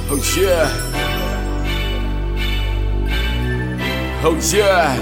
Oh yeah. Oh yeah.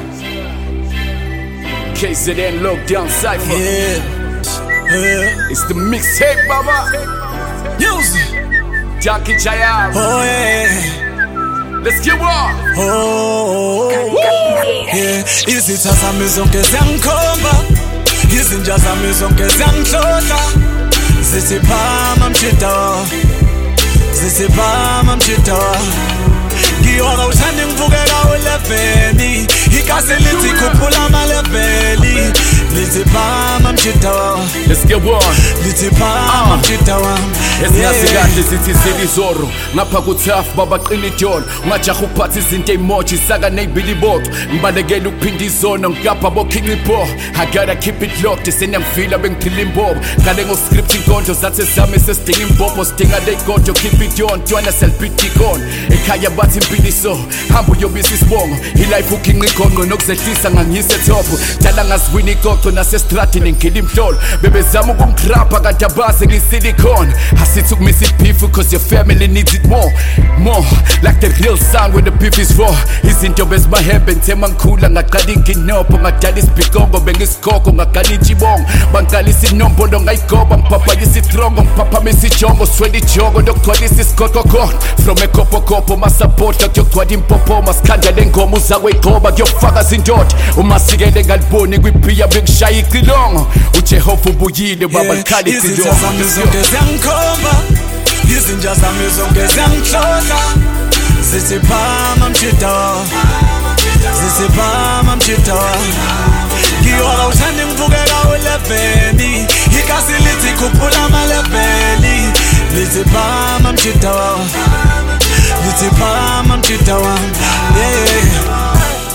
KZN Lockdown Cypher. It's the mixtape, baba. Music. Junkie Jayab. Oh yeah. Let's get on. Oh yeah. Izitha zami zonke ziyangikhomba, izinja zami zonke ziyangihlohla. Zithi phama mshito, zithi phama mshito. Ngiyoka uthanda ngivukela uleveni, igazi lithi khuphula amaleveli. Lithi phama mshito, Let's get on. lithi phama mshito. Eziyazi kahle sithi silizoro ngapha kuTough babaqina idolo ungajaha ukuphatha izinto emoji saka neyibili bodo ngibalekela ukuphinda izono ngapha bokhinga ipo I gotta keep it locked seniyangifila bengiphila imbobo ngale ngoscript inkondlo zathi zami sesidinga imbobo sidinga leyigodlo keep it on twana selbit ikon ekhaya bathi impiliso hamba uyobisa isibongo ilife ukhinga igonqo nokuzehlisa ngangiyise top dala ngaziwini igoqo nasestradini ngila imhlolo bebezama ukungigrapha kanti abaze ngisilicone Situ miss it beef cause your family needs it more like the real sound when the beef is raw izinto bezibahebe ngithema ngikhula ngaqala inkinopho ngadala isibhikongo bengisikoko ngaqala inchibongo bangiqalisa inombolo ngayigoba ngiphaphayisa itrongo ngiphaphama ijongo swela ijogo ndokugcwalisa isigoqo khona from ekhopokopo masapota kuyogcwala impopo masikhandla ngoma uzakweyigoba kuyofaka zindoda umasikele ngaliboni kwibhiya bekushaya icilongo uJehova ubuyile baba likhali icilongo izinja zami zonke ziyangihlohla zithi phama mshito, zithi phama mshito. Ngiyoka uthanda ngivukela uleveni, igazi lithi khuphula amaleveli. Lithi phama mshito, lithi phama mshito. Yeah.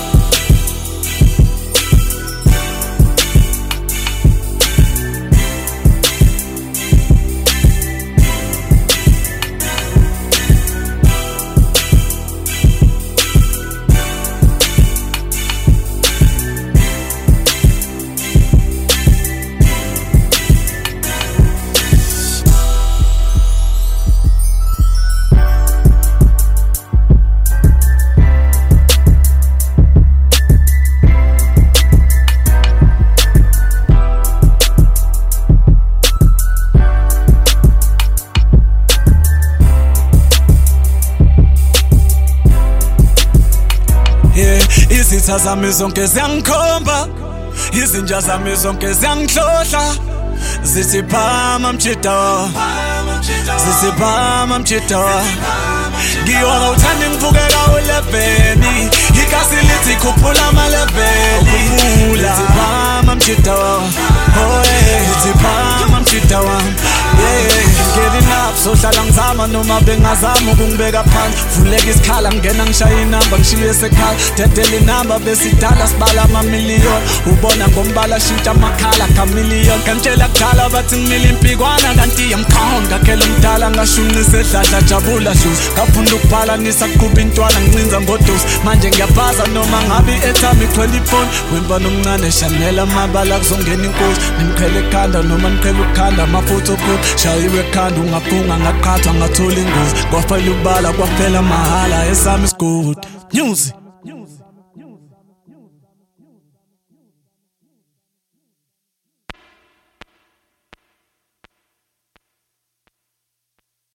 Izitha zami zonke ziyangikhomba, izinja zami zonke ziyangihlohla. Zithi phama mshito, zithi phama mshito. Ngiyoka uthanda ngivukela uleveni, igazi lithi khuphula amaleveli. Lithi phama mshito, oh yeah. Lithi phama mshito. Getting up, sohlala ngizama noma bengazama ukungibeka phansi. Vuleka isikhala ngena ngishaya inamba ngishiye esekhaya. Dedela inamba besidala sibala amamiliyoni. Ubona ngombala shintsha amakhala kamiliyoni. Ngantshela kudala bathi ngimile impikwana kanti yamkhona. Ngakhela umdala ngashunqisa edladla jabula shoes. Ngafunda ukuphalanisa kuqhuba intwana ngincinza ngodusi. Manje ngiyabhaza noma ngabe ethami igcwele iphone. Wemba nomncane Chanel amabala kuzongena inkosi. Nimqhele ekhanda noma niqhele ukukhanda amafutho kuthi. Shayiwe ekhanda ungaphunga ngaqhathwa ngathola ingozi. Kwafela ubala kwaphela mahala esami isigodi. Music.